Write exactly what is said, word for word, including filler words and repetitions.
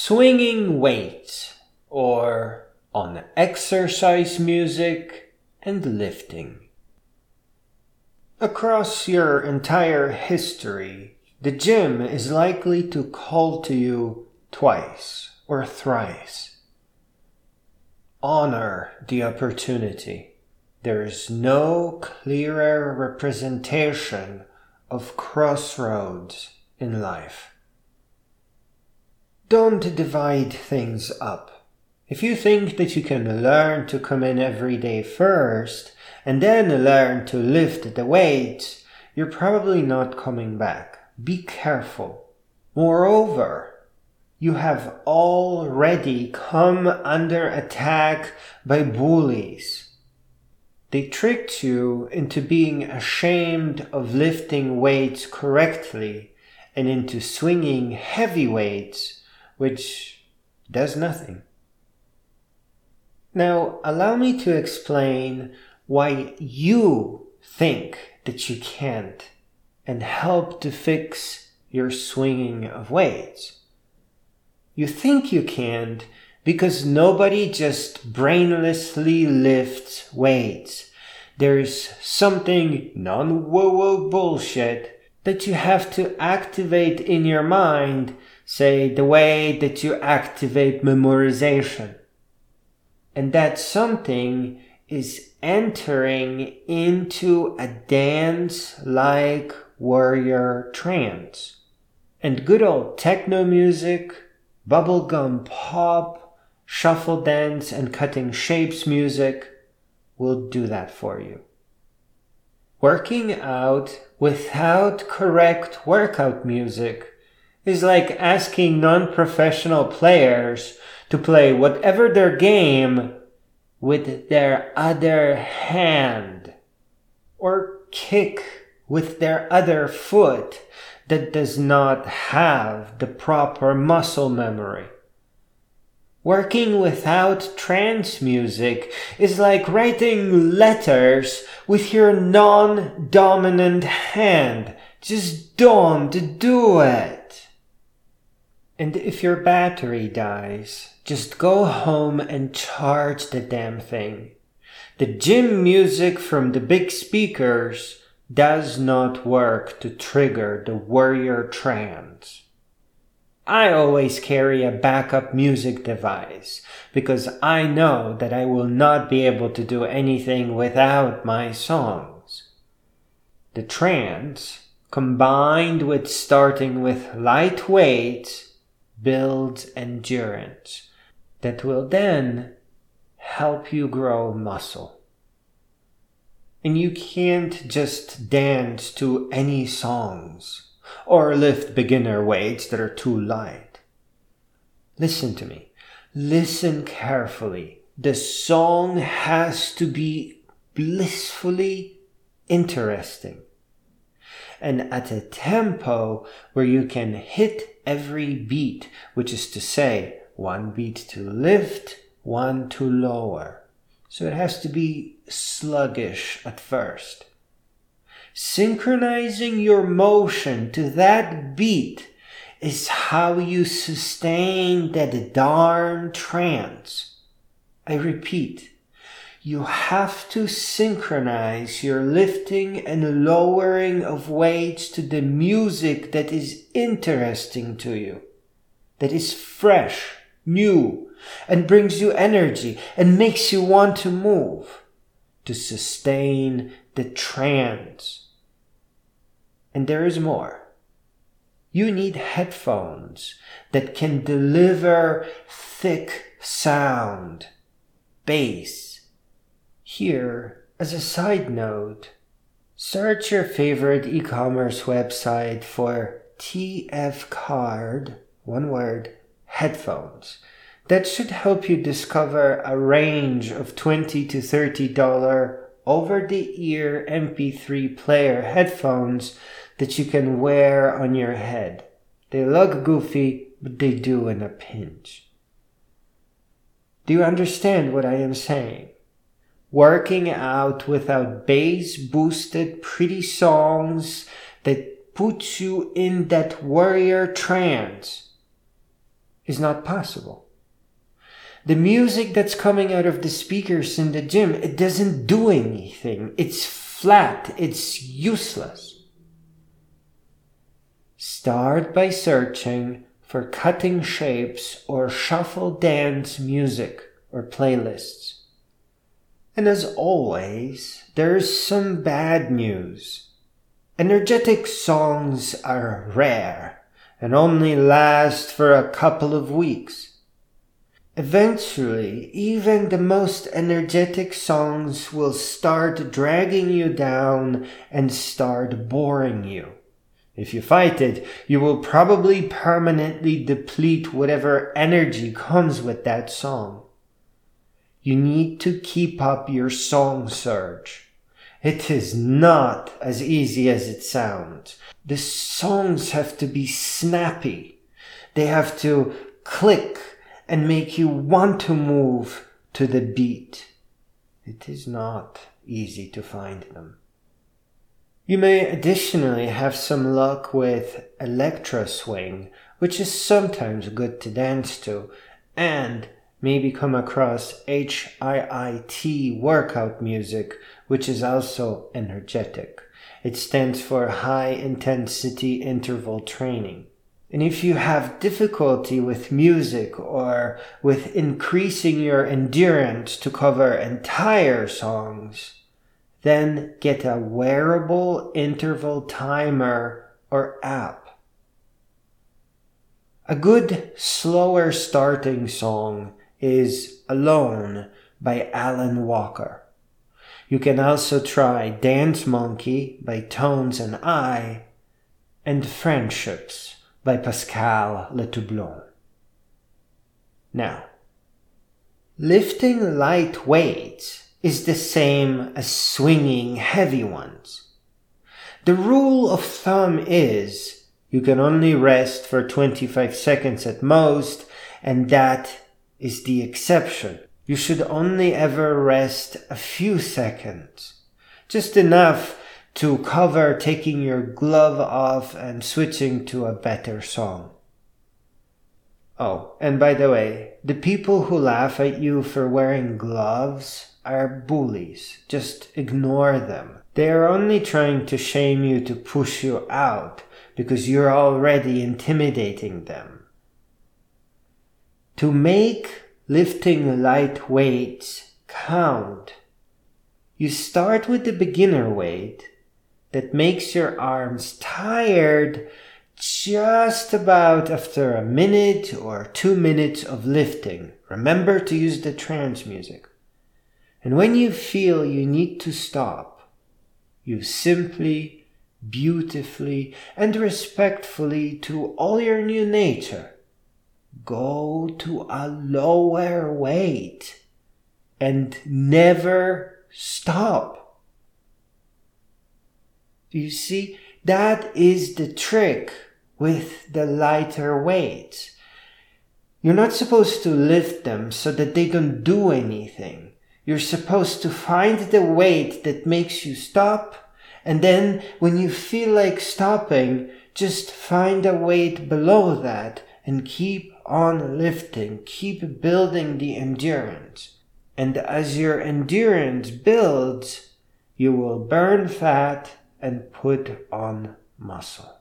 swinging weights, or on exercise music and lifting. Across your entire history, the gym is likely to call to you twice or thrice. Honor the opportunity. There is no clearer representation of crossroads in life. Don't divide things up. If you think that you can learn to come in every day first and then learn to lift the weights, you're probably not coming back. Be careful. Moreover, you have already come under attack by bullies. They tricked you into being ashamed of lifting weights correctly and into swinging heavy weights, which does nothing. Now, allow me to explain why you think that you can't and help to fix your swinging of weights. You think you can't because nobody just brainlessly lifts weights. There's something non-woo-woo bullshit that you have to activate in your mind, say the way that you activate memorization. And that something is entering into a dance-like warrior trance. And good old techno music, bubblegum pop, shuffle dance, and cutting shapes music will do that for you. Working out without correct workout music is like asking non-professional players to play whatever their game with their other hand, or kick with their other foot that does not have the proper muscle memory. Working without trance music is like writing letters with your non-dominant hand. Just don't do it. And if your battery dies, just go home and charge the damn thing. The gym music from the big speakers does not work to trigger the warrior trance. I always carry a backup music device because I know that I will not be able to do anything without my songs. The trance, combined with starting with light weights, builds endurance that will then help you grow muscle. And you can't just dance to any songs or lift beginner weights that are too light. Listen to me. Listen carefully. The song has to be blissfully interesting and at a tempo where you can hit every beat, which is to say, one beat to lift, one to lower. So it has to be sluggish at first. Synchronizing your motion to that beat is how you sustain that darn trance. I repeat, you have to synchronize your lifting and lowering of weights to the music that is interesting to you, that is fresh, new, and brings you energy and makes you want to move, to sustain the trance. And there is more. You need headphones that can deliver thick sound, bass. Here, as a side note, search your favorite e-commerce website for T F Card, one word, headphones. That should help you discover a range of twenty to thirty dollars over-the-ear M P three player headphones that you can wear on your head. They look goofy, but they do in a pinch. Do you understand what I am saying? Working out without bass-boosted pretty songs that put you in that warrior trance is not possible. The music that's coming out of the speakers in the gym, it doesn't do anything. It's flat. It's useless. Start by searching for cutting shapes or shuffle dance music or playlists. And as always, there's some bad news. Energetic songs are rare and only last for a couple of weeks. Eventually, even the most energetic songs will start dragging you down and start boring you. If you fight it, you will probably permanently deplete whatever energy comes with that song. You need to keep up your song surge. It is not as easy as it sounds. The songs have to be snappy. They have to click and make you want to move to the beat. It is not easy to find them. You may additionally have some luck with electro swing, which is sometimes good to dance to, and maybe come across H I I T workout music, which is also energetic. It stands for High Intensity Interval Training. And if you have difficulty with music or with increasing your endurance to cover entire songs, then get a wearable interval timer or app. A good slower starting song is Alone by Alan Walker. You can also try Dance Monkey by Tones and I and Friendships by Pascal Letoublon. Now, lifting light weights is the same as swinging heavy ones. The rule of thumb is you can only rest for twenty-five seconds at most, and that is the exception. You should only ever rest a few seconds, just enough to cover taking your glove off and switching to a better song. Oh, and by the way, the people who laugh at you for wearing gloves are bullies. Just ignore them. They are only trying to shame you to push you out because you're already intimidating them. To make lifting light weights count, you start with the beginner weight that makes your arms tired just about after a minute or two minutes of lifting. Remember to use the trance music. And when you feel you need to stop, you simply, beautifully, and respectfully to all your new nature, go to a lower weight and never stop. You see, that is the trick with the lighter weights. You're not supposed to lift them so that they don't do anything. You're supposed to find the weight that makes you stop, and then when you feel like stopping, just find a weight below that and keep on lifting. Keep building the endurance. And as your endurance builds, you will burn fat and put on muscle.